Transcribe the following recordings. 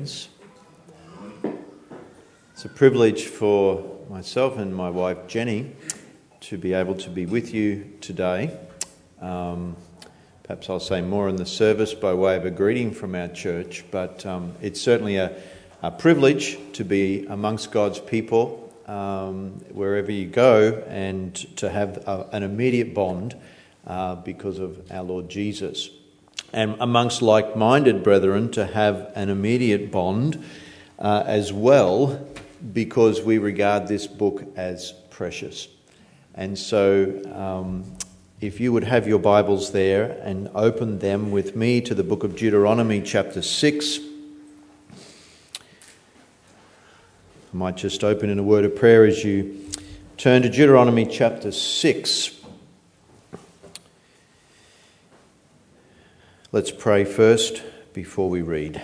friends. It's a privilege for myself and my wife Jenny to be able to be with you today. Perhaps I'll say more in the service by way of a greeting from our church, but it's certainly a privilege to be amongst God's people wherever you go and to have an immediate bond because of our Lord Jesus. And amongst like-minded brethren to have an immediate bond as well, because we regard this book as precious. And so if you would have your Bibles there and open them with me to the book of Deuteronomy chapter 6. I might just open in a word of prayer as you turn to Deuteronomy chapter 6. Let's pray first before we read.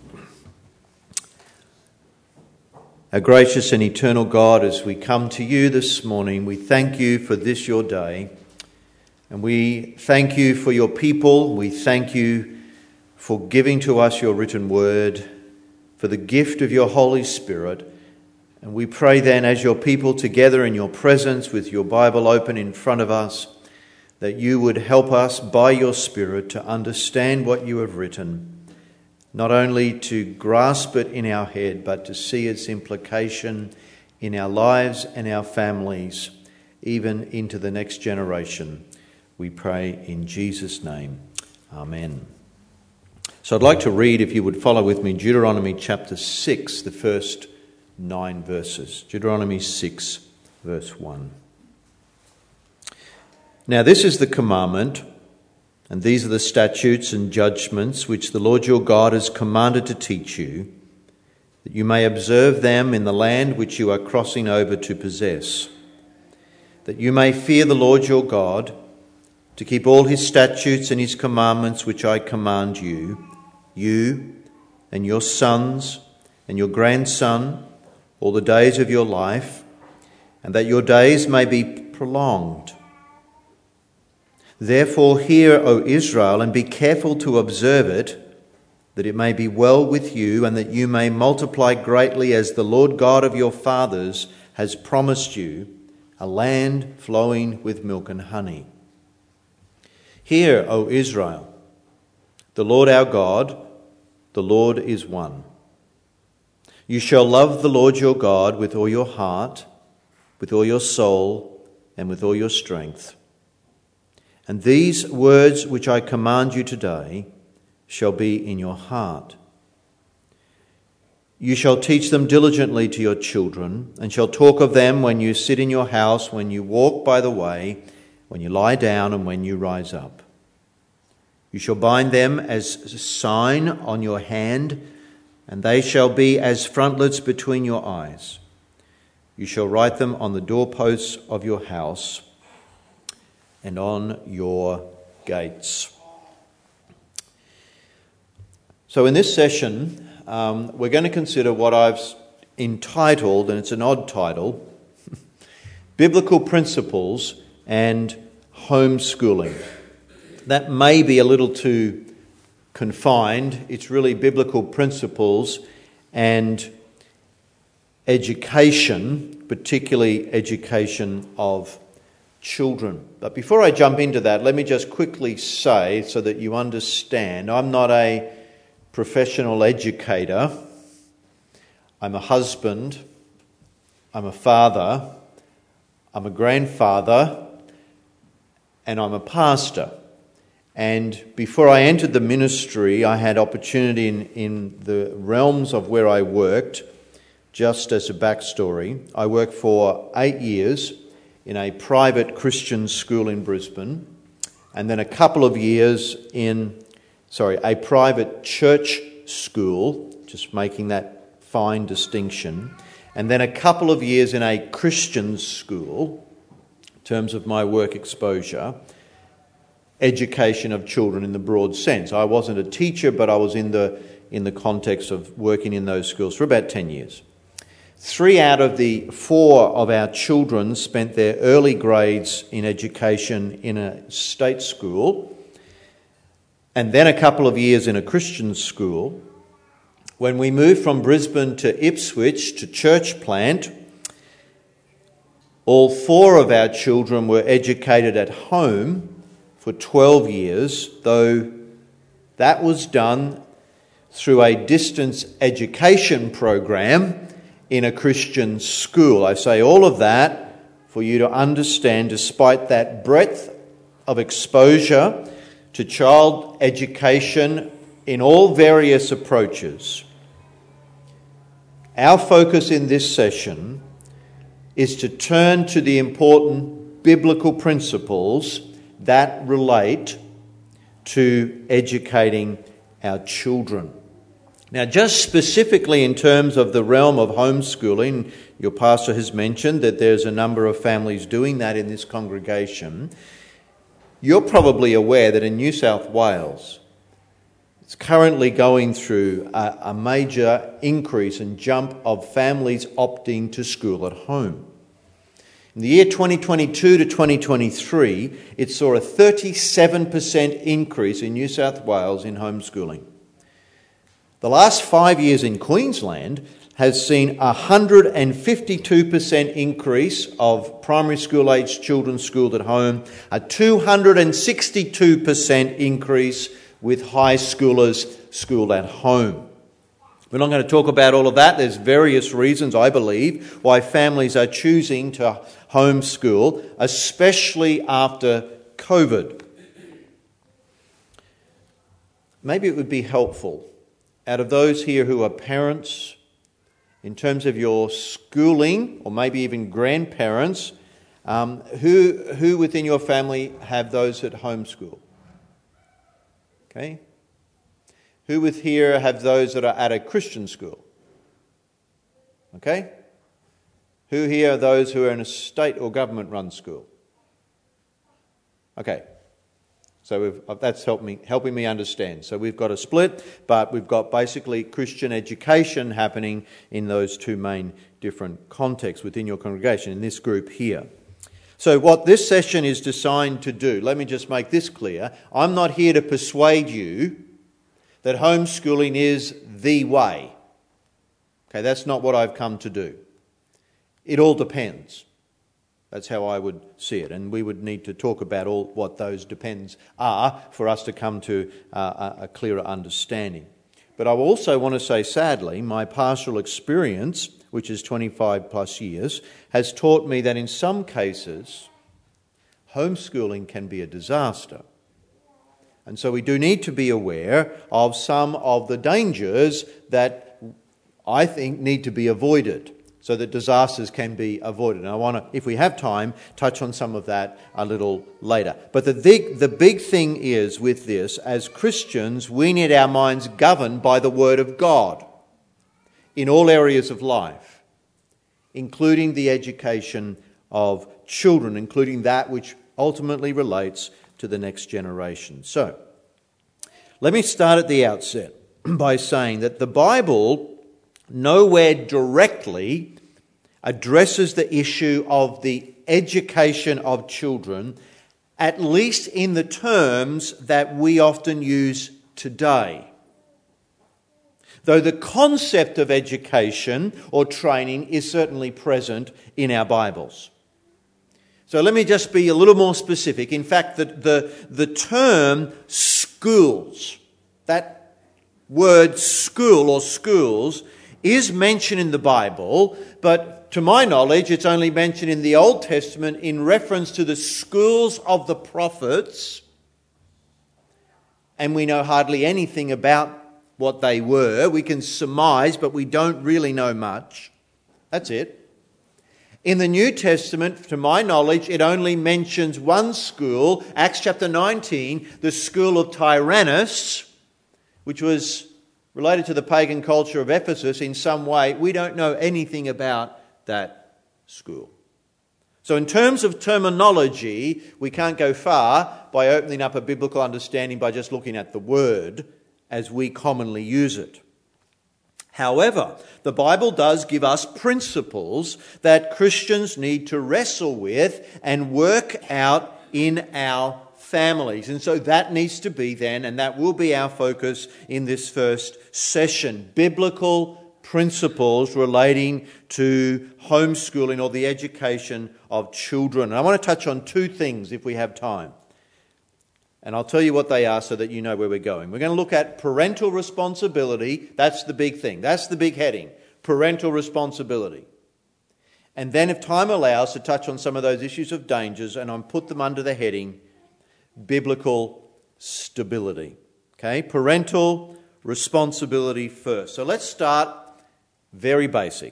Our gracious and eternal God, as we come to you this morning, we thank you for this your day. And we thank you for your people. We thank you for giving to us your written word, for the gift of your Holy Spirit. And we pray then, as your people together in your presence with your Bible open in front of us, that you would help us by your Spirit to understand what you have written, not only to grasp it in our head, but to see its implication in our lives and our families, even into the next generation. We pray in Jesus' name. Amen. So I'd like to read, if you would follow with me, Deuteronomy chapter 6, the first 9 verses. Deuteronomy 6, verse 1. Now this is the commandment, and these are the statutes and judgments which the Lord your God has commanded to teach you, that you may observe them in the land which you are crossing over to possess, that you may fear the Lord your God, to keep all his statutes and his commandments which I command you, you and your sons and your grandson, all the days of your life, and that your days may be prolonged. Therefore hear, O Israel, and be careful to observe it, that it may be well with you, and that you may multiply greatly as the Lord God of your fathers has promised you, a land flowing with milk and honey. Hear, O Israel, the Lord our God, the Lord is one. You shall love the Lord your God with all your heart, with all your soul, and with all your strength. And these words which I command you today shall be in your heart. You shall teach them diligently to your children, and shall talk of them when you sit in your house, when you walk by the way, when you lie down, and when you rise up. You shall bind them as a sign on your hand, and they shall be as frontlets between your eyes. You shall write them on the doorposts of your house and on your gates. So in this session, we're going to consider what I've entitled, and it's an odd title, Biblical Principles and Homeschooling. That may be a little too confined. It's really biblical principles and education, particularly education of children. But before I jump into that, let me just quickly say, so that you understand, I'm not a professional educator. I'm a husband. I'm a father. I'm a grandfather. And I'm a pastor. And before I entered the ministry, I had opportunity in the realms of where I worked. Just as a backstory, I worked for 8 years in a private Christian school in Brisbane, and then a couple of years in a private church school, just making that fine distinction, and then a couple of years in a Christian school, in terms of my work exposure, education of children in the broad sense. I wasn't a teacher, but I was in the context of working in those schools for about 10 years. 3 out of the 4 of our children spent their early grades in education in a state school, and then a couple of years in a Christian school, When we moved from Brisbane to Ipswich to church plant, all 4 of our children were educated at home for 12 years, though that was done through a distance education program in a Christian school. I say all of that for you to understand, despite that breadth of exposure to child education in all various approaches, our focus in this session is to turn to the important biblical principles that relate to educating our children. Now, just specifically in terms of the realm of homeschooling, your pastor has mentioned that there's a number of families doing that in this congregation. You're probably aware that in New South Wales, it's currently going through a major increase and jump of families opting to school at home. In the year 2022 to 2023, it saw a 37% increase in New South Wales in homeschooling. The last 5 years in Queensland has seen a 152% increase of primary school aged children schooled at home, a 262% increase with high schoolers schooled at home. We're not going to talk about all of that. There's various reasons, I believe, why families are choosing to homeschool, especially after COVID. Maybe it would be helpful, out of those here who are parents, in terms of your schooling, or maybe even grandparents, who within your family have those at homeschool? Okay? Who with here have those that are at a Christian school? Okay? Who here are those who are in a state or government-run school? Okay. So that's helping me understand. So we've got a split, but we've got basically Christian education happening in those 2 main different contexts within your congregation, in this group here. So what this session is designed to do, let me just make this clear. I'm not here to persuade you that homeschooling is the way. Okay, that's not what I've come to do. It all depends. That's how I would see it. And we would need to talk about all what those depends are for us to come to a clearer understanding. But I also want to say, sadly, my pastoral experience, which is 25 plus years, has taught me that in some cases, homeschooling can be a disaster. And so we do need to be aware of some of the dangers that I think need to be avoided so that disasters can be avoided. And I want to, if we have time, touch on some of that a little later. But the big thing is with this, as Christians, we need our minds governed by the Word of God in all areas of life, including the education of children, including that which ultimately relates to the next generation. So, let me start at the outset by saying that the Bible nowhere directly addresses the issue of the education of children, at least in the terms that we often use today. Though the concept of education or training is certainly present in our Bibles. So let me just be a little more specific. In fact, the term schools, that word school or schools, is mentioned in the Bible, but to my knowledge, it's only mentioned in the Old Testament in reference to the schools of the prophets, and we know hardly anything about what they were. We can surmise, but we don't really know much. That's it. In the New Testament, to my knowledge, it only mentions one school, Acts chapter 19, the school of Tyrannus, which was related to the pagan culture of Ephesus in some way. We don't know anything about that school. So in terms of terminology, we can't go far by opening up a biblical understanding by just looking at the word as we commonly use it. However, the Bible does give us principles that Christians need to wrestle with and work out in our families. And so that needs to be then, and that will be our focus in this first session, biblical principles relating to homeschooling or the education of children. And I want to touch on two things if we have time. And I'll tell you what they are so that you know where we're going. We're going to look at parental responsibility. That's the big thing. That's the big heading. Parental responsibility. And then if time allows to touch on some of those issues of dangers, and I'll put them under the heading biblical stability. Okay, parental responsibility first. So let's start very basic.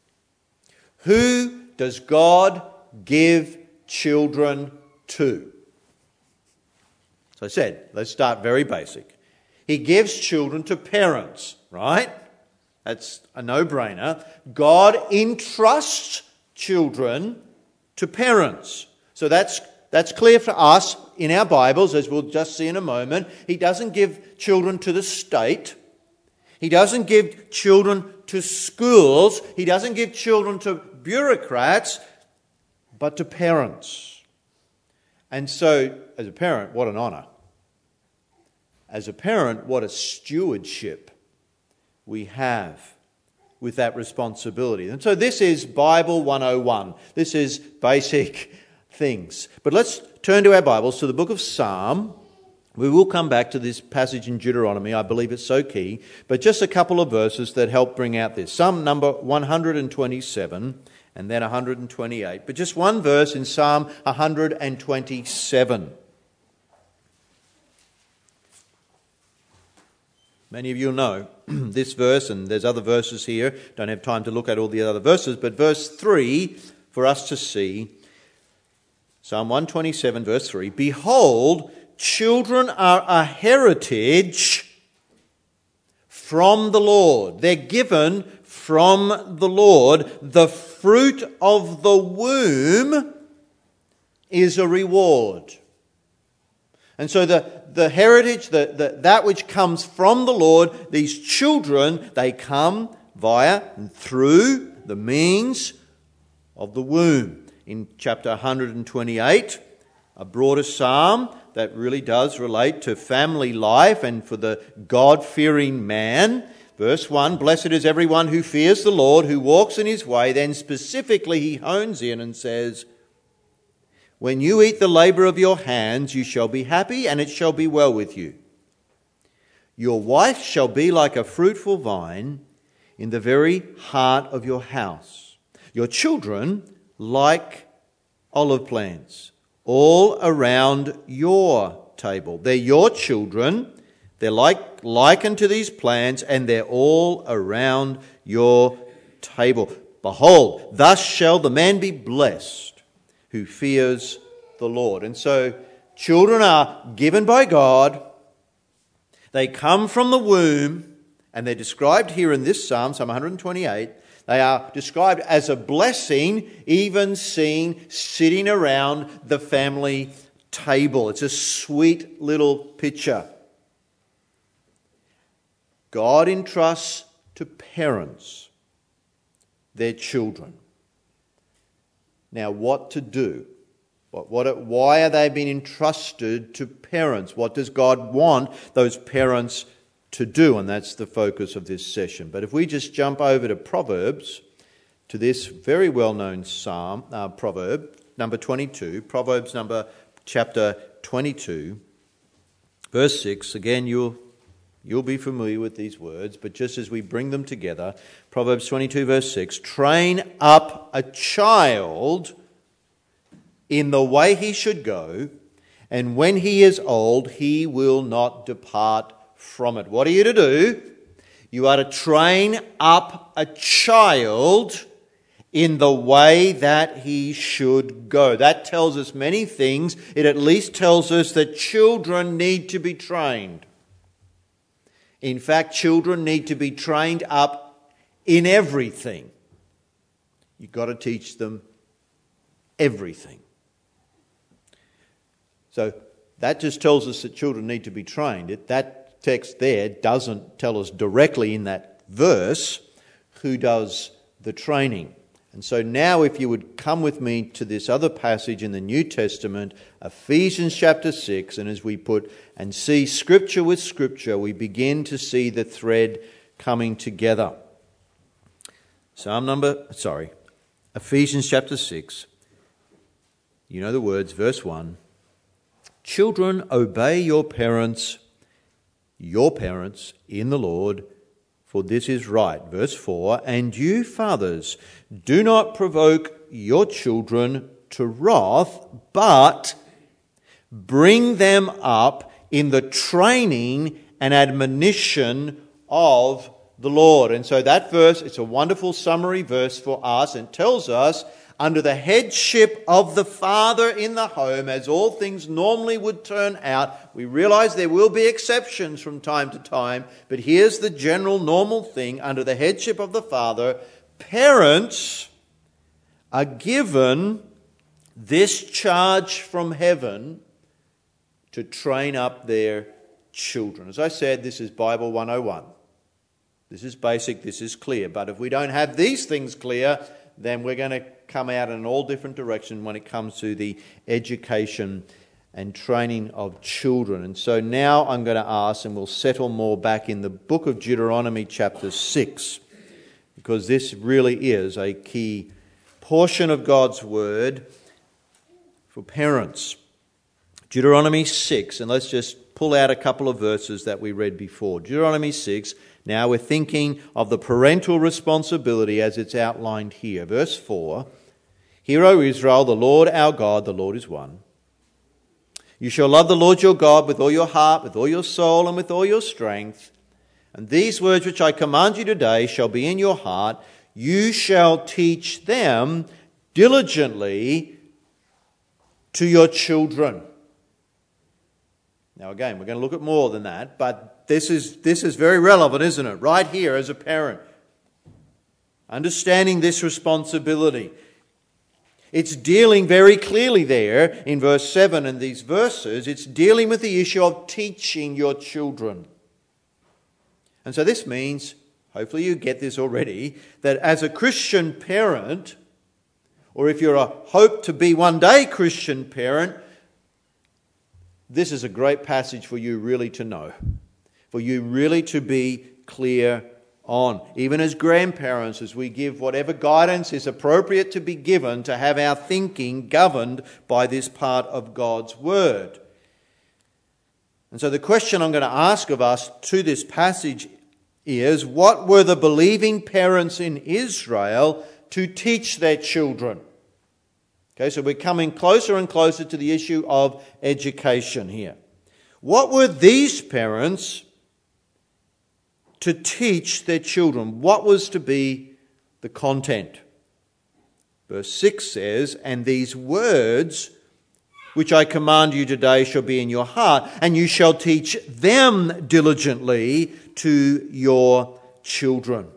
Who does God give children to? So I said, let's start very basic. He gives children to parents, right? That's a no-brainer. God entrusts children to parents. So that's clear for us in our Bibles, as we'll just see in a moment. He doesn't give children to the state. He doesn't give children to schools. He doesn't give children to bureaucrats, but to parents. And so, as a parent, what an honour. As a parent, what a stewardship we have with that responsibility. And so this is Bible 101. This is basic things. But let's turn to our Bibles to the book of Psalm. We will come back to this passage in Deuteronomy. I believe it's so key. But just a couple of verses that help bring out this. Psalm number 127 and then 128. But just one verse in Psalm 127. Many of you know this verse, and there's other verses here. Don't have time to look at all the other verses, but verse 3 for us to see. Psalm 127, verse 3. Behold, children are a heritage from the Lord. They're given from the Lord. The fruit of the womb is a reward. And so the heritage, that which comes from the Lord, these children, they come via and through the means of the womb. In chapter 128, a broader psalm that really does relate to family life and for the God-fearing man. Verse 1, blessed is everyone who fears the Lord, who walks in his way. Then specifically he hones in and says, when you eat the labour of your hands, you shall be happy, and it shall be well with you. Your wife shall be like a fruitful vine in the very heart of your house. Your children like olive plants all around your table. They're your children. They're likened to these plants, and they're all around your table. Behold, thus shall the man be blessed who fears the Lord. And so children are given by God. They come from the womb, and they're described here in this Psalm, Psalm 128. They are described as a blessing, even seen sitting around the family table. It's a sweet little picture. God entrusts to parents their children. Now, what to do? Why are they being entrusted to parents? What does God want those parents to do? And that's the focus of this session. But if we just jump over to Proverbs, to this very well-known psalm, proverb, number 22, Proverbs chapter 22, verse 6. Again, you'll be familiar with these words, but just as we bring them together, Proverbs 22, verse 6, train up a child in the way he should go, and when he is old, he will not depart from it. What are you to do? You are to train up a child in the way that he should go. That tells us many things. It at least tells us that children need to be trained. In fact, children need to be trained up in everything. You've got to teach them everything. So that just tells us that children need to be trained. That text there doesn't tell us directly in that verse who does the training. And so now if you would come with me to this other passage in the New Testament, Ephesians chapter 6, and as we put and see Scripture with Scripture, we begin to see the thread coming together. Ephesians chapter 6. You know the words, verse 1. Children, obey your parents in the Lord, for this is right. Verse 4, and you fathers, do not provoke your children to wrath, but bring them up in the training and admonition of the Lord. And so that verse, it's a wonderful summary verse for us and tells us, under the headship of the father in the home, as all things normally would turn out, we realize there will be exceptions from time to time, but here's the general normal thing. Under the headship of the father, parents are given this charge from heaven to train up their children. As I said, this is Bible 101. This is basic, this is clear. But if we don't have these things clear, then we're going to come out in all different directions when it comes to the education and training of children. And so now I'm going to ask, and we'll settle more back in the book of Deuteronomy chapter 6, because this really is a key portion of God's word for parents. Deuteronomy 6, and let's just pull out a couple of verses that we read before. Deuteronomy 6, now we're thinking of the parental responsibility as it's outlined here. Verse 4, Hear, O Israel, the Lord our God, the Lord is one. You shall love the Lord your God with all your heart, with all your soul, and with all your strength. And these words which I command you today shall be in your heart. You shall teach them diligently to your children. Now again, we're going to look at more than that, but this is very relevant, isn't it? Right here as a parent. Understanding this responsibility. It's dealing very clearly there in verse 7 and these verses. It's dealing with the issue of teaching your children. And so this means, hopefully you get this already, that as a Christian parent, or if you're a hope to be one day Christian parent, this is a great passage for you really to know, for you really to be clear on. Even as grandparents, as we give whatever guidance is appropriate to be given, to have our thinking governed by this part of God's word. And so the question I'm going to ask of us to this passage is, what were the believing parents in Israel to teach their children? Okay, so we're coming closer and closer to the issue of education here. What were these parents to teach their children? What was to be the content? Verse 6 says, and these words which I command you today shall be in your heart, and you shall teach them diligently to your children.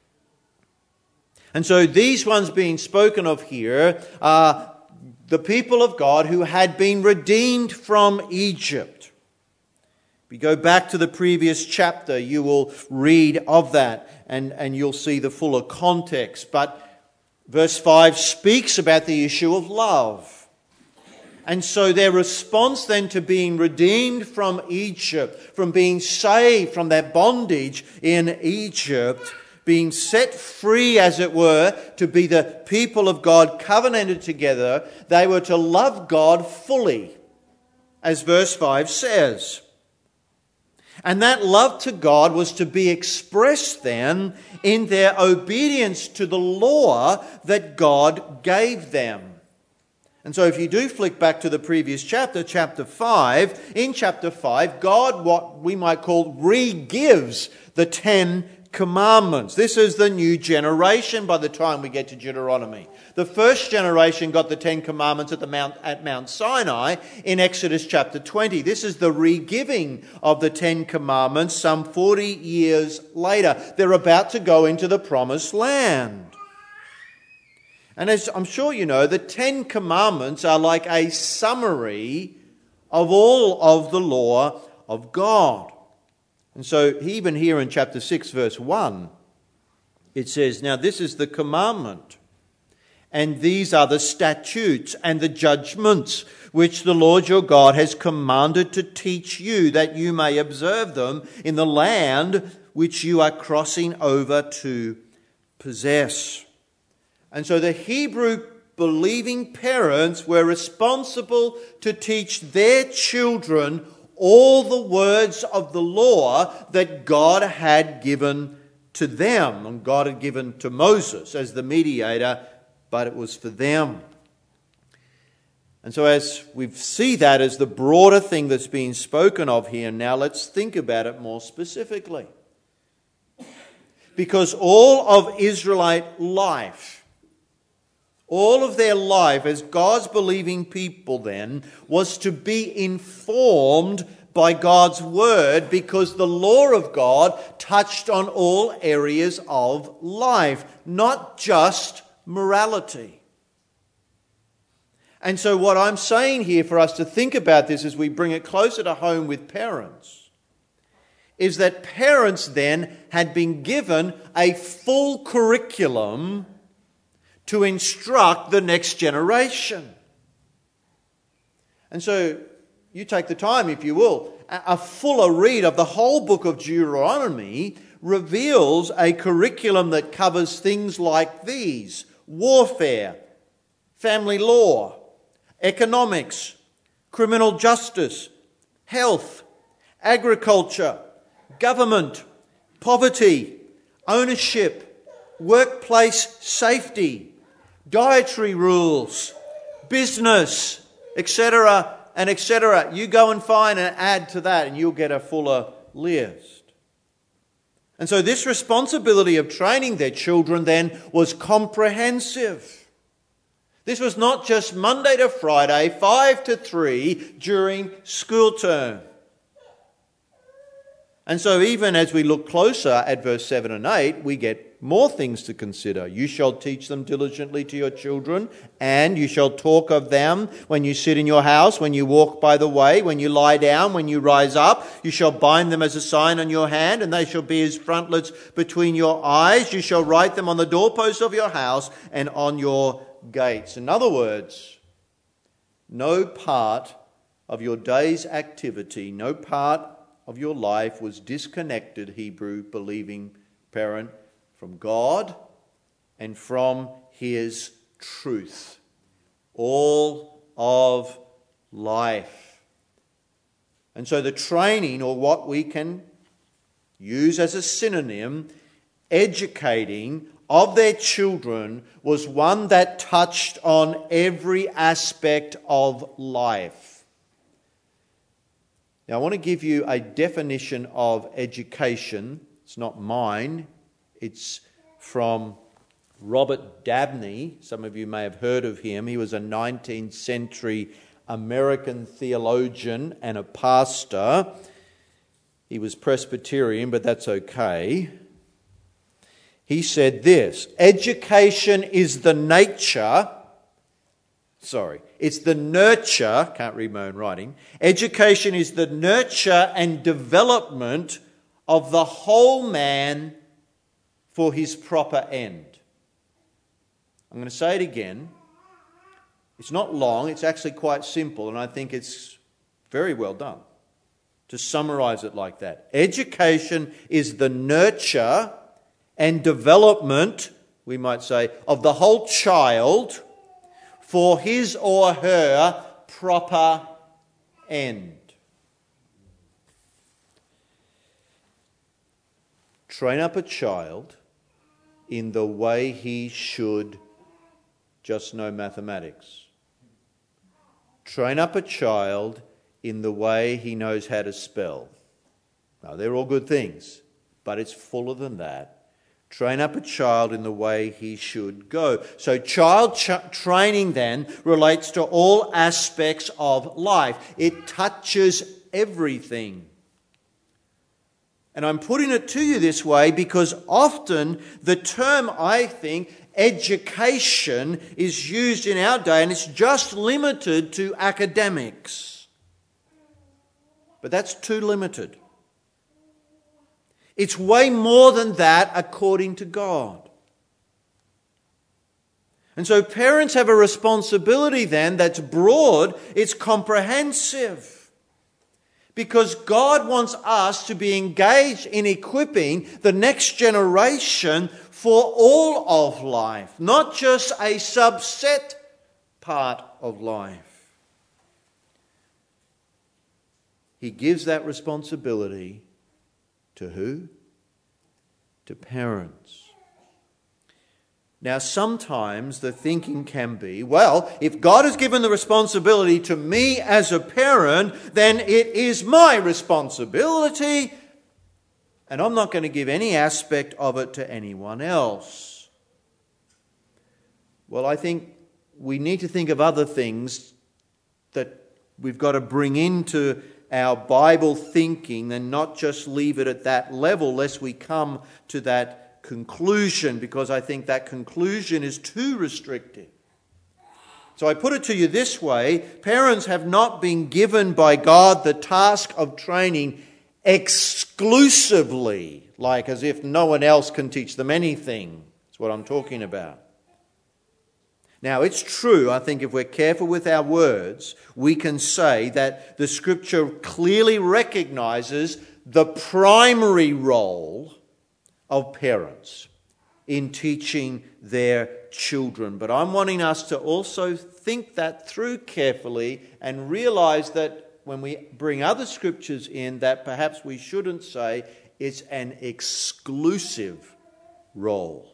And so these ones being spoken of here are the people of God who had been redeemed from Egypt. If you go back to the previous chapter, you will read of that and you'll see the fuller context. But verse 5 speaks about the issue of love. And so their response then to being redeemed from Egypt, from being saved from that bondage in Egypt, being set free, as it were, to be the people of God covenanted together, they were to love God fully, as verse 5 says. And that love to God was to be expressed then in their obedience to the law that God gave them. And so if you do flick back to the previous chapter, chapter 5, in chapter 5, God, what we might call, re-gives the 10 Commandments. This is the new generation by the time we get to Deuteronomy. The first generation got the 10 Commandments at Mount Sinai in Exodus chapter 20. This is the re-giving of the 10 Commandments some 40 years later. They're about to go into the promised land. And as I'm sure you know, the 10 Commandments are like a summary of all of the law of God. And so even here in chapter 6 verse 1, it says, now this is the commandment, And these are the statutes and the judgments which the Lord your God has commanded to teach you, that you may observe them in the land which you are crossing over to possess. And so the Hebrew believing parents were responsible to teach their children all the words of the law that God had given to them, and God had given to Moses as the mediator, but it was for them. And so as we see that as the broader thing that's being spoken of here, now let's think about it more specifically. Because all of Israelite life, all of their life as God's believing people then, was to be informed by God's word, because the law of God touched on all areas of life, not just morality. And so what I'm saying here for us to think about this as we bring it closer to home with parents is that parents then had been given a full curriculum to instruct the next generation. And so you take the time, if you will, a fuller read of the whole book of Deuteronomy reveals a curriculum that covers things like these: warfare, family law, economics, criminal justice, health, agriculture, government, poverty, ownership, workplace safety, dietary rules, business, etc., and etc. You go and find and add to that and you'll get a fuller list. And so this responsibility of training their children then was comprehensive. This was not just Monday to Friday, 5 to 3 during school term. And so even as we look closer at verse 7 and 8, we get more things to consider. You shall teach them diligently to your children, and you shall talk of them when you sit in your house, when you walk by the way, when you lie down, when you rise up. You shall bind them as a sign on your hand, and they shall be as frontlets between your eyes. You shall write them on the doorposts of your house and on your gates. In other words, no part of your day's activity, no part of your life was disconnected, Hebrew believing parent, from God and from His truth. All of life. And so the training, or what we can use as a synonym, educating of their children, was one that touched on every aspect of life. Now, I want to give you a definition of education. It's not mine. It's from Robert Dabney. Some of you may have heard of him. He was a 19th century American theologian and a pastor. He was Presbyterian, but that's okay. He said this: education is the it's the nurture, can't read my own writing. Education is the nurture and development of the whole man for his proper end. I'm going to say it again. It's not long, it's actually quite simple, and I think it's very well done to summarize it like that. Education is the nurture and development, we might say, of the whole child for his or her proper end. Train up a child in the way he should just know mathematics. Train up a child in the way he knows how to spell. Now, they're all good things, but it's fuller than that. Train up a child in the way he should go. So child training then relates to all aspects of life. It touches everything. And I'm putting it to you this way because often the term, I think, education is used in our day and it's just limited to academics. But that's too limited. It's way more than that according to God. And so parents have a responsibility then that's broad, it's comprehensive. Because God wants us to be engaged in equipping the next generation for all of life, not just a subset part of life. He gives that responsibility to who? To parents. Now, sometimes the thinking can be, well, if God has given the responsibility to me as a parent, then it is my responsibility, and I'm not going to give any aspect of it to anyone else. Well, I think we need to think of other things that we've got to bring into our Bible thinking and not just leave it at that level, lest we come to that conclusion, because I think that conclusion is too restrictive. So I put it to you this way: parents have not been given by God the task of training exclusively, like as if no one else can teach them anything. That's what I'm talking about. Now, it's true, I think if we're careful with our words, we can say that the Scripture clearly recognizes the primary role of parents in teaching their children. But I'm wanting us to also think that through carefully and realize that when we bring other scriptures in, that perhaps we shouldn't say it's an exclusive role.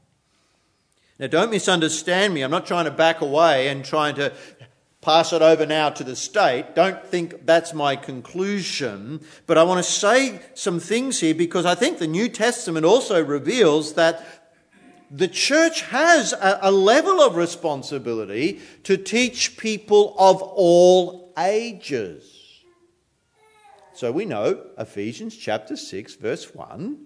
Now, don't misunderstand me. I'm not trying to back away and trying to pass it over now to the state. Don't think that's my conclusion. But I want to say some things here, because I think the New Testament also reveals that the church has a level of responsibility to teach people of all ages. So we know Ephesians chapter 6 verse 1.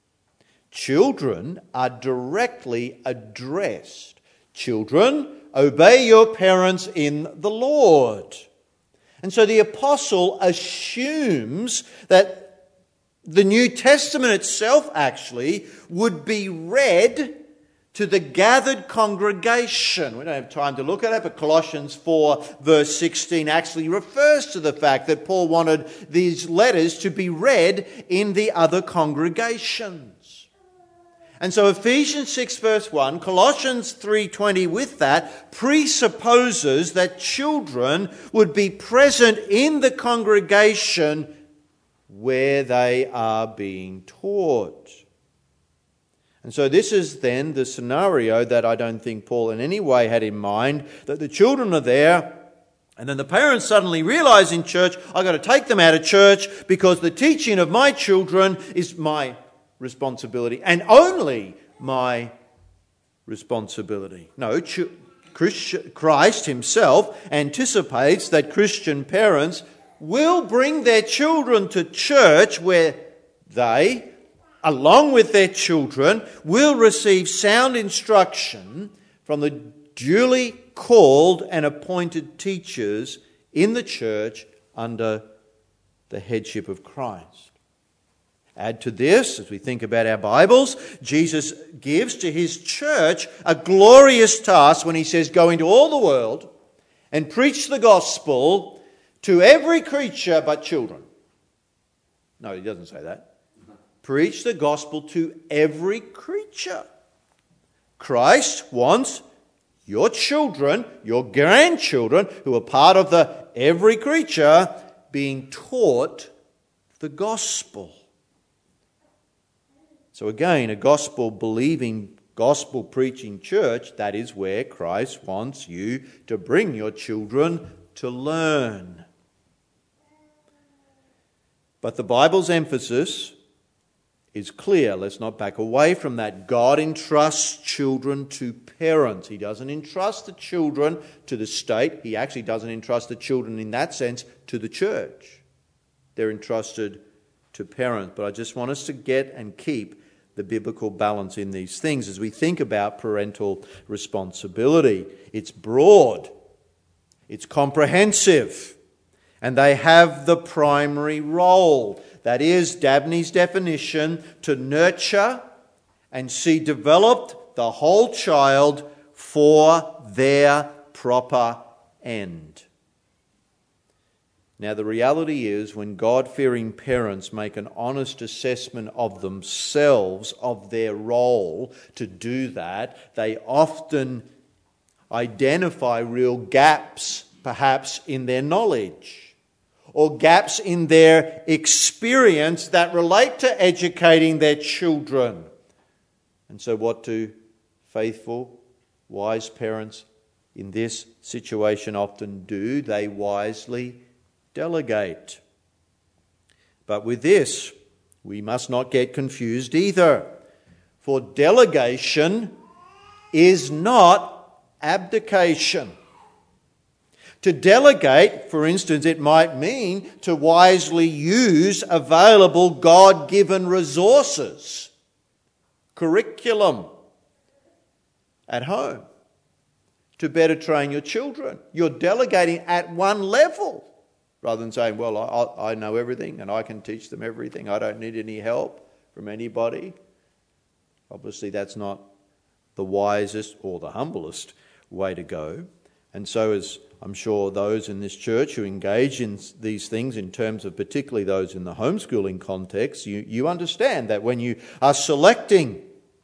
Children are directly addressed. Children, obey your parents in the Lord. And so the apostle assumes that the New Testament itself actually would be read to the gathered congregation. We don't have time to look at it, but Colossians 4 verse 16 actually refers to the fact that Paul wanted these letters to be read in the other congregations. And so Ephesians 6 verse 1, Colossians 3:20 with that presupposes that children would be present in the congregation where they are being taught. And so this is then the scenario that I don't think Paul in any way had in mind, that the children are there and then the parents suddenly realize in church, I've got to take them out of church because the teaching of my children is my responsibility and only my responsibility. No, Christ himself anticipates that Christian parents will bring their children to church where they, along with their children, will receive sound instruction from the duly called and appointed teachers in the church under the headship of Christ. Add to this, as we think about our Bibles, Jesus gives to his church a glorious task when he says, go into all the world and preach the gospel to every creature but children. No, he doesn't say that. Preach the gospel to every creature. Christ wants your children, your grandchildren, who are part of the every creature, being taught the gospel. So again, a gospel-believing, gospel-preaching church, that is where Christ wants you to bring your children to learn. But the Bible's emphasis is clear. Let's not back away from that. God entrusts children to parents. He doesn't entrust the children to the state. He actually doesn't entrust the children in that sense to the church. They're entrusted to parents. But I just want us to get and keep the biblical balance in these things as we think about parental responsibility. It's broad, it's comprehensive, and they have the primary role. That is, Dabney's definition, to nurture and see developed the whole child for their proper end. Now, the reality is when God-fearing parents make an honest assessment of themselves, of their role to do that, they often identify real gaps, perhaps, in their knowledge or gaps in their experience that relate to educating their children. And so what do faithful, wise parents in this situation often do? They wisely delegate. But with this, we must not get confused either. For delegation is not abdication. To delegate, for instance, it might mean to wisely use available God-given resources, curriculum at home, to better train your children. You're delegating at one level, rather than saying, well, I know everything and I can teach them everything. I don't need any help from anybody. Obviously, that's not the wisest or the humblest way to go. And so, as I'm sure those in this church who engage in these things, in terms of particularly those in the homeschooling context, you understand that when you are selecting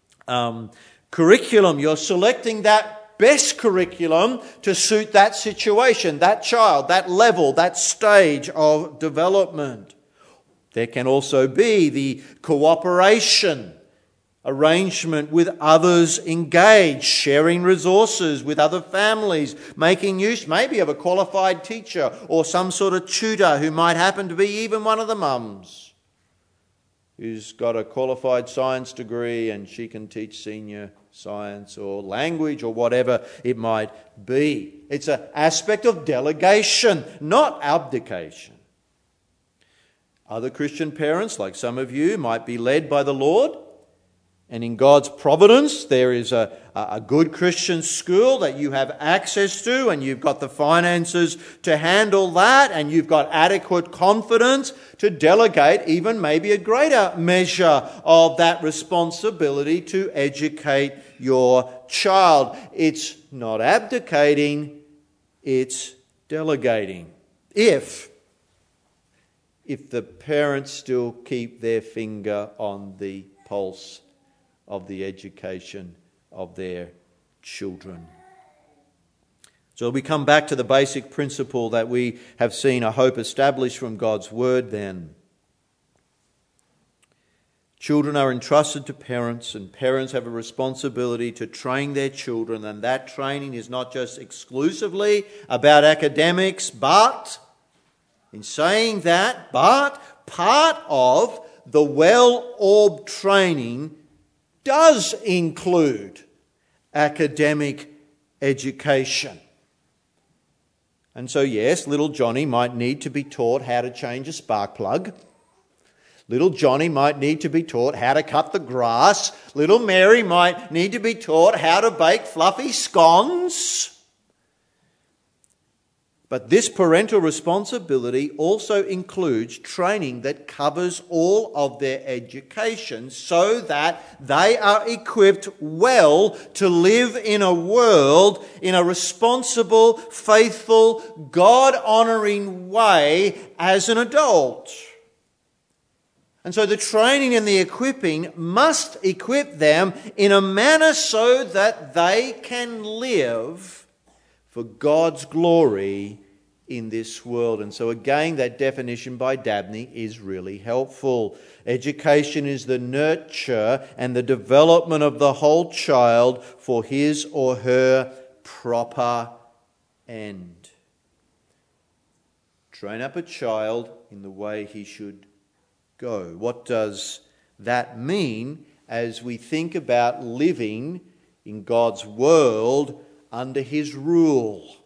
curriculum, you're selecting that best curriculum to suit that situation, that child, that level, that stage of development. There can also be the cooperation arrangement with others engaged, sharing resources with other families, making use maybe of a qualified teacher or some sort of tutor who might happen to be even one of the mums who's got a qualified science degree and she can teach senior science or language or whatever it might be. It's an aspect of delegation, not abdication. Other Christian parents, like some of you, might be led by the Lord, and in God's providence there is a good Christian school that you have access to, and you've got the finances to handle that, and you've got adequate confidence to delegate even maybe a greater measure of that responsibility to educate your child. It's not abdicating, it's delegating. If the parents still keep their finger on the pulse of the education of their children. So we come back to the basic principle that we have seen, I hope, established from God's word then. Children are entrusted to parents, and parents have a responsibility to train their children, and that training is not just exclusively about academics, but part of the well-orbed training does include academic education. And so, yes, little Johnny might need to be taught how to change a spark plug. Little Johnny might need to be taught how to cut the grass. Little Mary might need to be taught how to bake fluffy scones. But this parental responsibility also includes training that covers all of their education so that they are equipped well to live in a world in a responsible, faithful, God-honouring way as an adult. And so the training and the equipping must equip them in a manner so that they can live for God's glory in this world. And so again, that definition by Dabney is really helpful. Education is the nurture and the development of the whole child for his or her proper end. Train up a child in the way he should go. What does that mean as we think about living in God's world under his rule?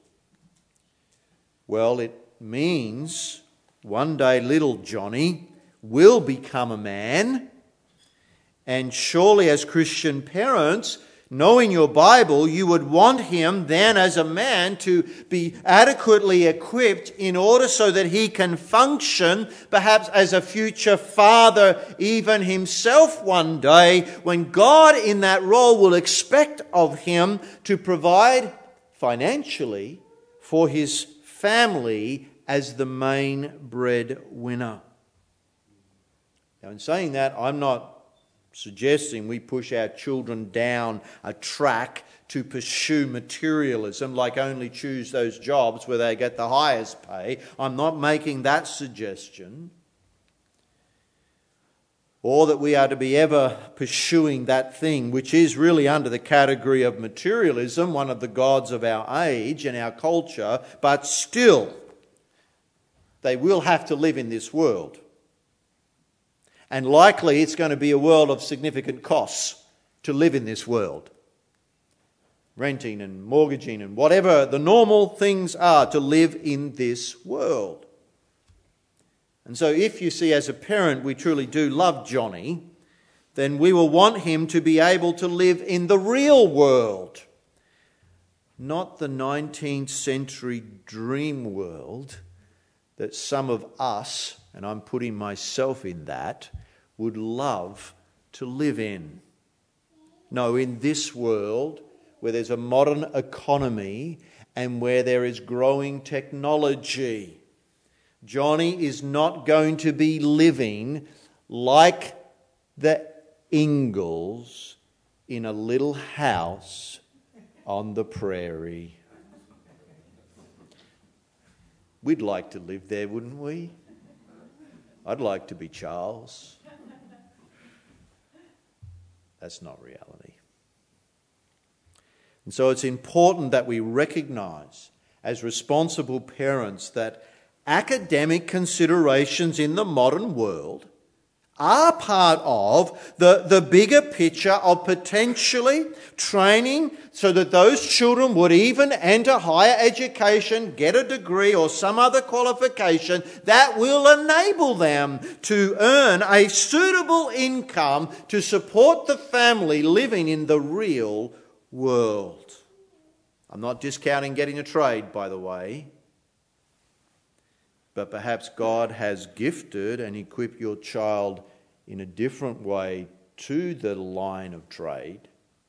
Well, it means one day little Johnny will become a man, and surely as Christian parents, Knowing your Bible, you would want him then as a man to be adequately equipped in order so that he can function perhaps as a future father, even himself one day, when God in that role will expect of him to provide financially for his family as the main breadwinner. Now, in saying that, I'm not suggesting we push our children down a track to pursue materialism, like only choose those jobs where they get the highest pay. I'm not making that suggestion. Or that we are to be ever pursuing that thing which is really under the category of materialism, one of the gods of our age and our culture, but still they will have to live in this world. And likely it's going to be a world of significant costs to live in this world. Renting and mortgaging and whatever the normal things are to live in this world. And so if you see as a parent we truly do love Johnny, then we will want him to be able to live in the real world. Not the 19th century dream world that some of us, and I'm putting myself in that, would love to live in. No, in this world where there's a modern economy and where there is growing technology, Johnny is not going to be living like the Ingalls in a little house on the prairie. We'd like to live there, wouldn't we? I'd like to be Charles. That's not reality. And so it's important that we recognise as responsible parents that academic considerations in the modern world are part of the bigger picture of potentially training so that those children would even enter higher education, get a degree or some other qualification that will enable them to earn a suitable income to support the family living in the real world. I'm not discounting getting a trade, by the way. But perhaps God has gifted and equipped your child in a different way to the line of trade.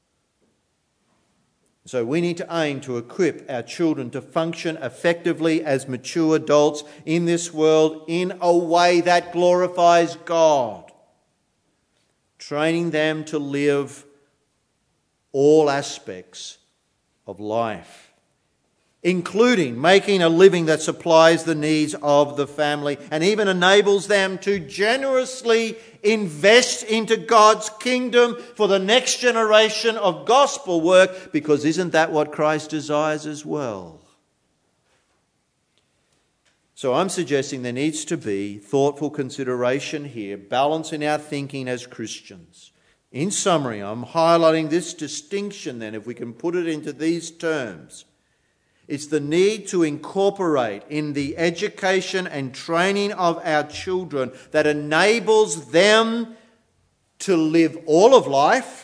So we need to aim to equip our children to function effectively as mature adults in this world in a way that glorifies God, training them to live all aspects of life, including making a living that supplies the needs of the family and even enables them to generously invest into God's kingdom for the next generation of gospel work, because isn't that what Christ desires as well? So I'm suggesting there needs to be thoughtful consideration here, balance in our thinking as Christians. In summary, I'm highlighting this distinction then, if we can put it into these terms. It's the need to incorporate in the education and training of our children that enables them to live all of life,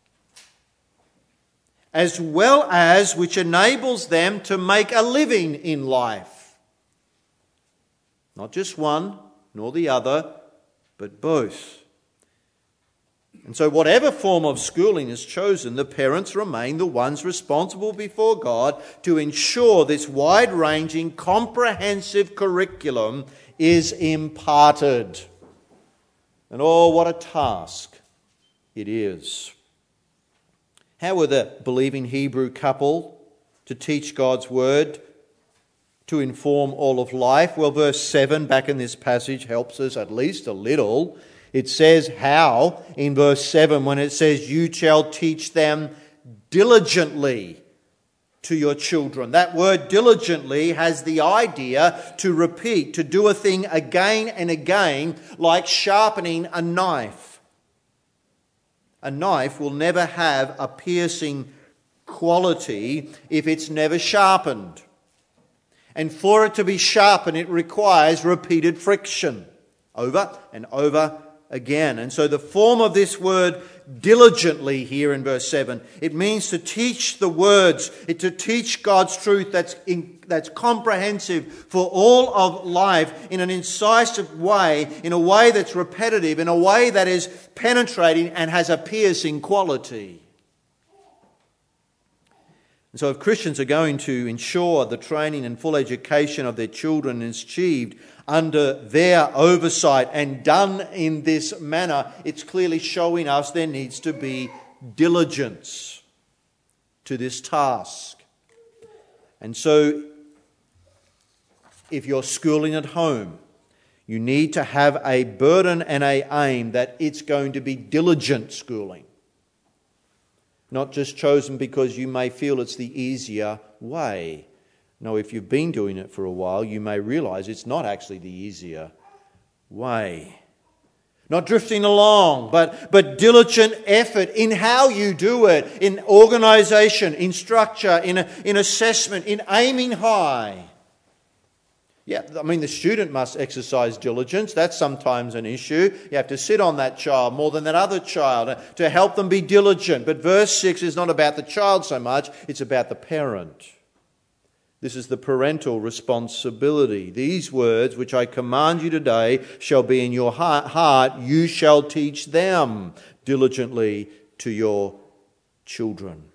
as well as which enables them to make a living in life. Not just one, nor the other, but both. And so whatever form of schooling is chosen, the parents remain the ones responsible before God to ensure this wide-ranging, comprehensive curriculum is imparted. And oh, what a task it is. How were the believing Hebrew couple to teach God's word to inform all of life? Well, verse 7 back in this passage helps us at least a little. It says how in verse 7 when it says, you shall teach them diligently to your children. That word diligently has the idea to repeat, to do a thing again and again, like sharpening a knife. A knife will never have a piercing quality if it's never sharpened. And for it to be sharpened, it requires repeated friction over and over again. And so the form of this word diligently here in verse 7. It means to teach the words, to teach God's truth that's comprehensive for all of life in an incisive way, in a way that's repetitive, in a way that is penetrating and has a piercing quality. And so if Christians are going to ensure the training and full education of their children is achieved under their oversight and done in this manner, it's clearly showing us there needs to be diligence to this task. And so if you're schooling at home, you need to have a burden and an aim that it's going to be diligent schooling. Not just chosen because you may feel it's the easier way. No, if you've been doing it for a while, you may realise it's not actually the easier way. Not drifting along, but diligent effort in how you do it, in organisation, in structure, in assessment, in aiming high. Yeah, I mean, the student must exercise diligence. That's sometimes an issue. You have to sit on that child more than that other child to help them be diligent. But verse 6 is not about the child so much, it's about the parent. This is the parental responsibility. These words which I command you today shall be in your heart. You shall teach them diligently to your children.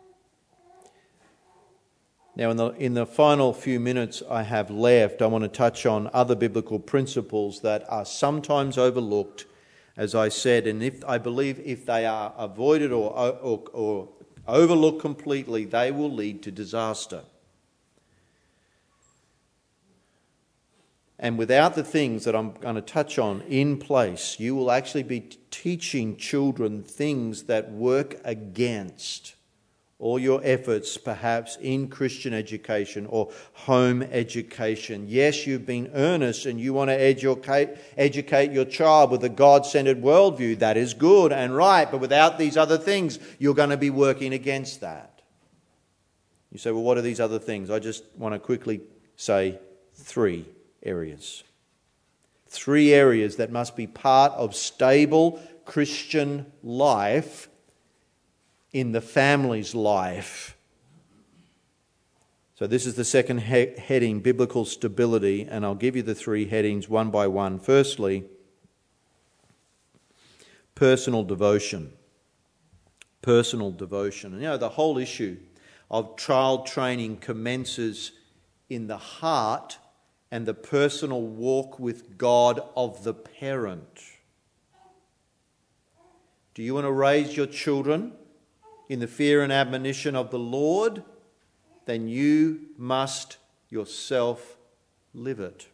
Now, in the final few minutes I have left, I want to touch on other biblical principles that are sometimes overlooked, as I said, and I believe if they are avoided or overlooked completely, they will lead to disaster. And without the things that I'm going to touch on in place, you will actually be teaching children things that work against all your efforts, perhaps in Christian education or home education. Yes, you've been earnest and you want to educate your child with a God-centered worldview. That is good and right, but without these other things, you're going to be working against that. You say, well, what are these other things? I just want to quickly say 3 areas. 3 areas that must be part of stable Christian life in the family's life. So this is the second heading, biblical stability, and I'll give you the 3 headings one by one. Firstly, personal devotion. Personal devotion. And the whole issue of child training commences in the heart and the personal walk with God of the parent. Do you want to raise your children in the fear and admonition of the Lord? Then you must yourself live it.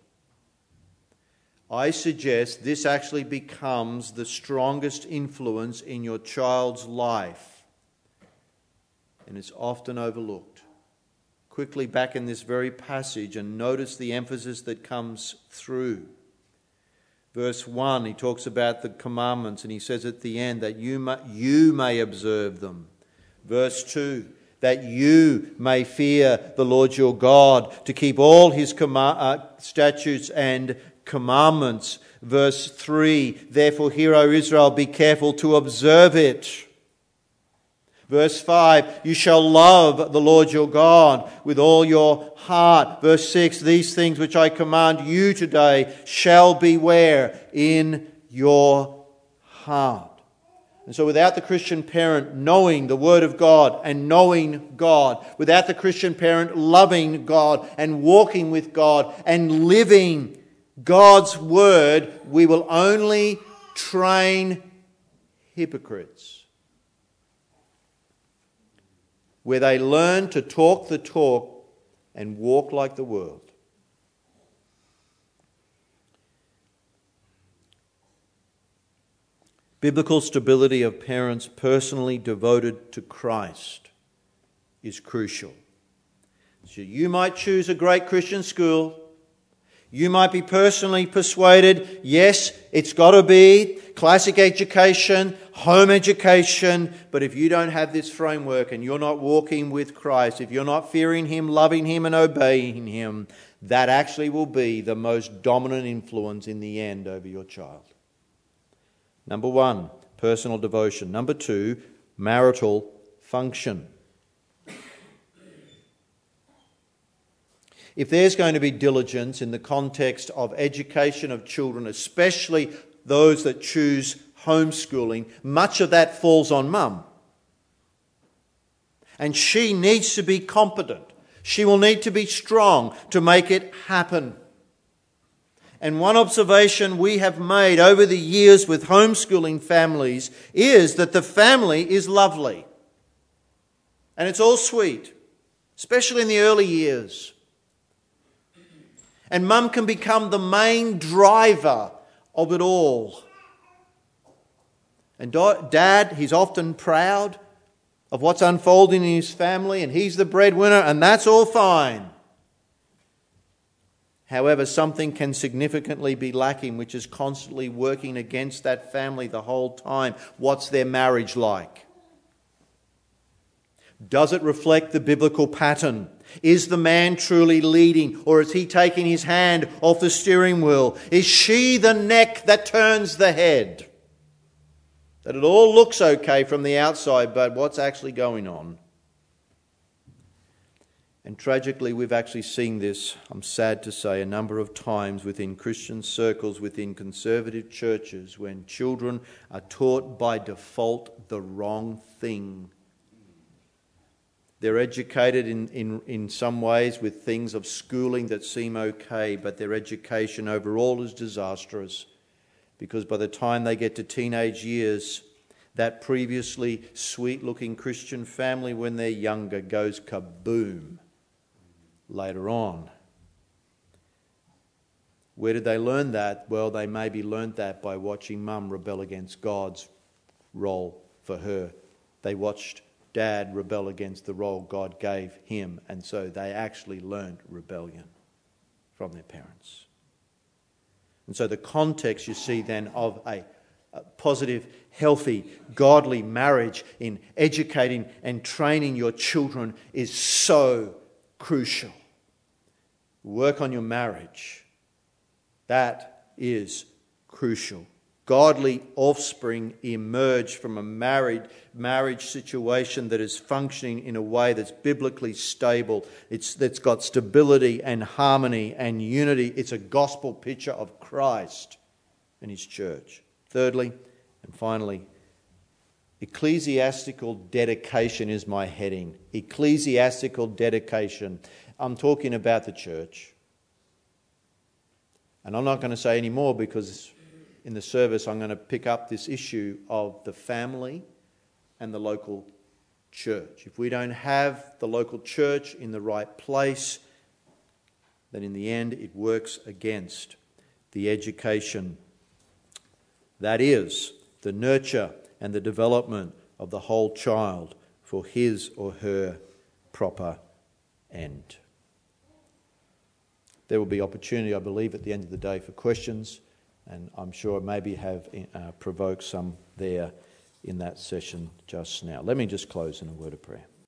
I suggest this actually becomes the strongest influence in your child's life, and it's often overlooked. Quickly back in this very passage and notice the emphasis that comes through. Verse 1, he talks about the commandments and he says at the end that you may observe them. Verse 2, that you may fear the Lord your God, to keep all his statutes and commandments. Verse 3, therefore hear, O Israel, be careful to observe it. Verse 5, you shall love the Lord your God with all your heart. Verse 6, these things which I command you today shall be where? In your heart. And so without the Christian parent knowing the Word of God and knowing God, without the Christian parent loving God and walking with God and living God's Word, we will only train hypocrites. Where they learn to talk the talk and walk like the world. Biblical stability of parents personally devoted to Christ is crucial. So you might choose a great Christian school. You might be personally persuaded, yes, it's got to be classic education, home education, but if you don't have this framework and you're not walking with Christ, if you're not fearing Him, loving Him and obeying Him, that actually will be the most dominant influence in the end over your child. Number 1, personal devotion. Number 2, marital function. If there's going to be diligence in the context of education of children, especially those that choose homeschooling, much of that falls on mum. And she needs to be competent. She will need to be strong to make it happen. And one observation we have made over the years with homeschooling families is that the family is lovely. And it's all sweet, especially in the early years. And mum can become the main driver of it all. And dad, he's often proud of what's unfolding in his family, and he's the breadwinner, and that's all fine. However, something can significantly be lacking, which is constantly working against that family the whole time. What's their marriage like? Does it reflect the biblical pattern? Is the man truly leading, or is he taking his hand off the steering wheel? Is she the neck that turns the head? That it all looks okay from the outside, but what's actually going on? And tragically, we've actually seen this, I'm sad to say, a number of times within Christian circles, within conservative churches, when children are taught by default the wrong thing. They're educated in some ways with things of schooling that seem okay, but their education overall is disastrous. Because by the time they get to teenage years, that previously sweet-looking Christian family when they're younger goes kaboom later on. Where did they learn that? Well, they maybe learned that by watching mum rebel against God's role for her. They watched dad rebel against the role God gave him, and so they actually learned rebellion from their parents. And so the context you see then of a positive, healthy, godly marriage in educating and training your children is so crucial. Work on your marriage. That is crucial. Godly offspring emerge from a marriage situation that is functioning in a way that's biblically stable. That's got stability and harmony and unity. It's a gospel picture of Christ and his church. Thirdly, and finally, ecclesiastical dedication is my heading. Ecclesiastical dedication. I'm talking about the church. And I'm not going to say any more because in the service I'm going to pick up this issue of the family and the local church. If we don't have the local church in the right place, then in the end it works against the education. That is, the nurture and the development of the whole child for his or her proper end. There will be opportunity, I believe, at the end of the day for questions, and I'm sure maybe have provoked some there in that session just now. Let me just close in a word of prayer.